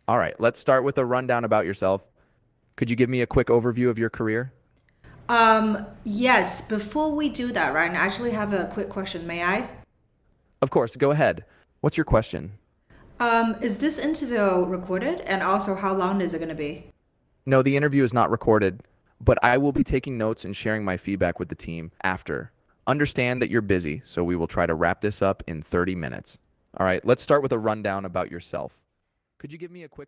All right, let's start with a rundown about yourself. Could you give me a quick overview of your career? Yes, before we do that, right, I actually have a quick question. May I? Of course, go ahead. What's your question? Is this interview recorded? And also, how long is it going to be? No, the interview is not recorded, but I will be taking notes and sharing my feedback with the team after. Understand that you're busy, so we will try to wrap this up in 30 minutes. All right, let's start with a rundown about yourself. Could you give me a quick